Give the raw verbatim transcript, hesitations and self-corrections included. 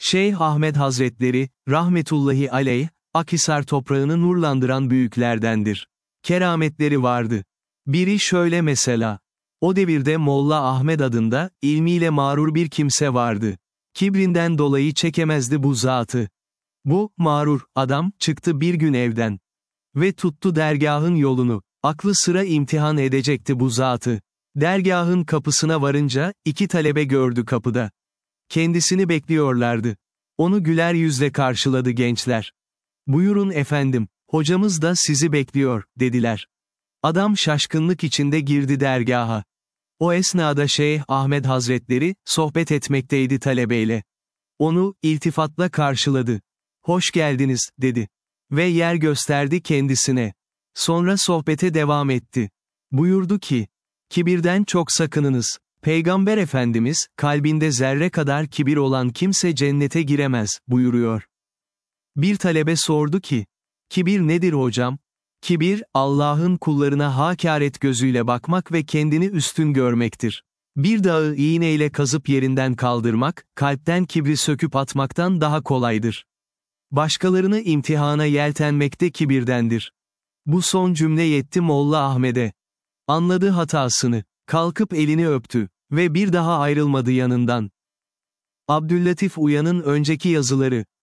Şeyh Ahmed Hazretleri, rahmetullahi aleyh, Akhisar toprağını nurlandıran büyüklerdendir. Kerametleri vardı. Biri şöyle mesela. O devirde Molla Ahmed adında, ilmiyle mağrur bir kimse vardı. Kibrinden dolayı çekemezdi bu zatı. Bu, mağrur, adam, çıktı bir gün evden. Ve tuttu dergahın yolunu. Aklı sıra imtihan edecekti bu zatı. Dergahın kapısına varınca, iki talebe gördü kapıda. Kendisini bekliyorlardı. Onu güler yüzle karşıladı gençler. "Buyurun efendim, hocamız da sizi bekliyor," dediler. Adam şaşkınlık içinde girdi dergaha. O esnada Şeyh Ahmed Hazretleri, sohbet etmekteydi talebeyle. Onu, iltifatla karşıladı. "Hoş geldiniz," dedi. Ve yer gösterdi kendisine. Sonra sohbete devam etti. Buyurdu ki, "Kibirden çok sakınınız. Peygamber Efendimiz, kalbinde zerre kadar kibir olan kimse cennete giremez," buyuruyor. Bir talebe sordu ki, "Kibir nedir hocam?" "Kibir, Allah'ın kullarına hakaret gözüyle bakmak ve kendini üstün görmektir. Bir dağı iğneyle kazıp yerinden kaldırmak, kalpten kibri söküp atmaktan daha kolaydır. Başkalarını imtihana yeltenmek de kibirdendir." Bu son cümle yetti Molla Ahmed'e. Anladı hatasını. Kalkıp elini öptü. Ve bir daha ayrılmadı yanından. Abdüllatif Uyan'ın önceki yazıları.